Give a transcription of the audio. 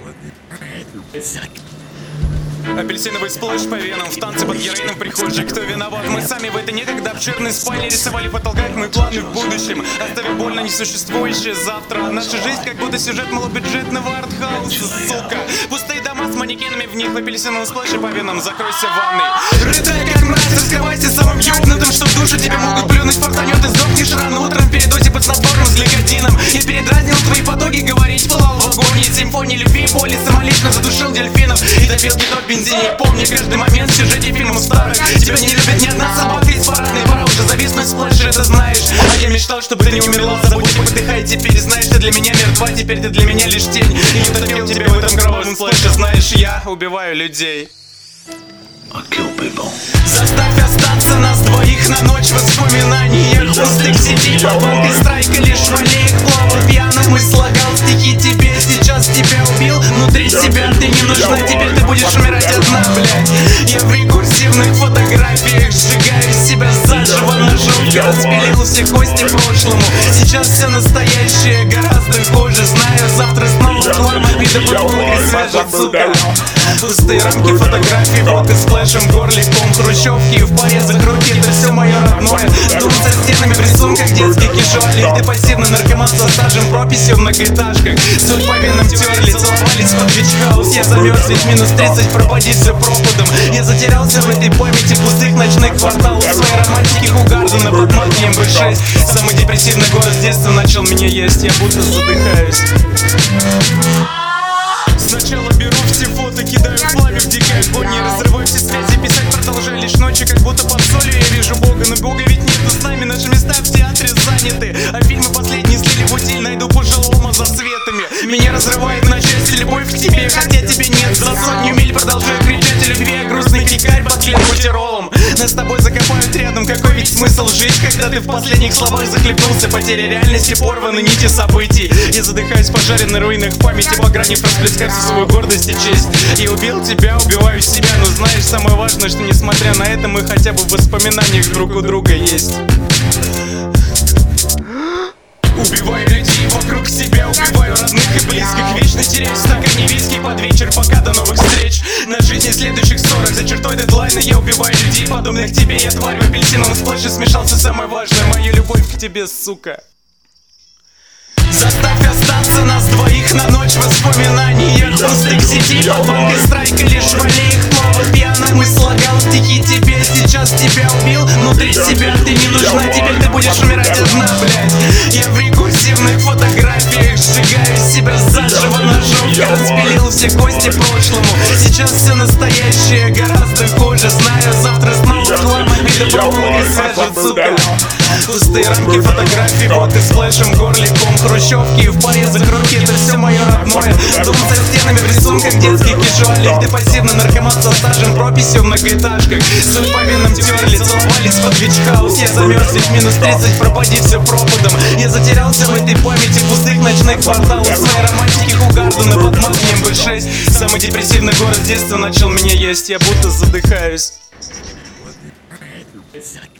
Апельсиновый сплэш по венам, в танце под героином в прихожей. Кто виноват? Мы сами в этой некогда обширной спальне рисовали в потолках мои планы в будущем, оставив больно несуществующее завтра. Наша жизнь как будто сюжет малобюджетного артхауса, сука. Пустые дома с манекенами в них, в апельсиновом сплэше по венам. Закройся в ванной, рыдай как мразь, раскрывайся самым ёбнутым, что в душу тебе могут плюнуть, фартанет и сдохнешь рано утром в передозе под снотворным с гликотином. Я передразнил твои потоки, говорить пылал в вагоне. Симфонии любви, боли, самолично задушил дельфинов и допил гитар в бензине. Помни каждый момент в сюжете фильмов старых. Тебя не любит ни одна собака из парадной. Пора уже зависнуть в сплэше, это знаешь. А я мечтал, чтобы ты не умерла. Забудь и подыхай теперь. Знаешь, ты для меня мертва, теперь ты для меня лишь тень. И я утопил тебя в этом кровавом сплэше. Знаешь, я убиваю людей. Заставь остаться нас двоих на ночь воспоминаний пустых сетей, под банкой страйка, лишь валей плавал пьяным и слагал стихи тебе. Сейчас тебя убил, внутри себя ты не нужна. Теперь ты будешь умирать одна, блядь. Я в рекурсивных фотографиях сжигаю себя заживо, на желтке распилил все кости прошлому. Сейчас все настоящее гораздо хуже. Знаю, завтра снова хлам, обида под булкой свяжет, сука. Пустые рамки фотографий, водка с флешем, горликом, хрущевки в порезах руки, это все мое родное. Дом со стенами в рисунках детских кишуалей. Ты пассивный наркоман со стажем, прописью в многоэтажках. Соль по венам терли, целовались под бичхаус. Я замерз, ведь минус 30, пропади все пропадом. Я затерялся в этой памяти пустых ночных кварталов. Своей романтики Хугардена под магнием B6. Самый депрессивный город с детства начал меня есть. Я будто задыхаюсь. Сначала беру все фото, кидаю в пламя, втекаю в огонь, разрываю все связи, писать продолжаю лишь ночи, как будто под солью я вижу Бога. Но Бога ведь нету с нами, наши места в театре заняты. А фильмы последние слили в утиль, найду пожилого за светами. Меня разрывает на части любовь к тебе, хотя тебе нет. За сотню миль продолжаю кричать о любви, а грустный кикарь под бутеролом. Нас с тобой закопают рядом, какой ведь смысл жить, когда ты в последних словах захлебнулся. Потеря реальности, порваны нити событий. Я задыхаюсь в пожаренных руинах памяти, по грани расплескав всю свою гордость и честь. Я убил тебя, убиваю себя, но знаешь, самое важное, что несмотря на это мы хотя бы в воспоминаниях друг у друга есть. Убиваю людей вокруг себя, убиваю родных и близких. Вечно теряюсь в стакане виски под вечер, пока до новых встреч. На жизни следующих 40, за чертой дедлайна я убиваю людей, подобных тебе. Я тварь в апельсиновом сплэше, смешался самое важное, мою любовь к тебе, сука. Заставь остаться нас двоих на ночь воспоминаний пустых сетей, под банкой страйка, лишь валей их плавал пьяным и слагал стихи тебе. Сейчас тебя убил, внутри себя ты не нужна. Теперь ты будешь умирать одна, блядь. Я в рекурсивных фотографиях сжигаю себя заживо, на желтке распилил все кости прошлому. Сейчас все настоящее гораздо хуже. Знаю, завтра снова хлам, обида под булкой свяжет, сука. Пустые рамки фотографий, водка с флешем, горликом, хрущевки в порезах руки, это все мое родное. Дом со стенами в рисунках детских кишуалей. Ты пассивный наркоман со стажем, прописью в многоэтажках. Соль по венам терли, целовались под бичхаус. Я замерз, ведь минус 30, пропади все пропадом. Я затерялся в этой памяти пустых ночных кварталов. Своей романтики Хугардена под магнием B6. Самый депрессивный город с детства начал меня есть. Я будто задыхаюсь.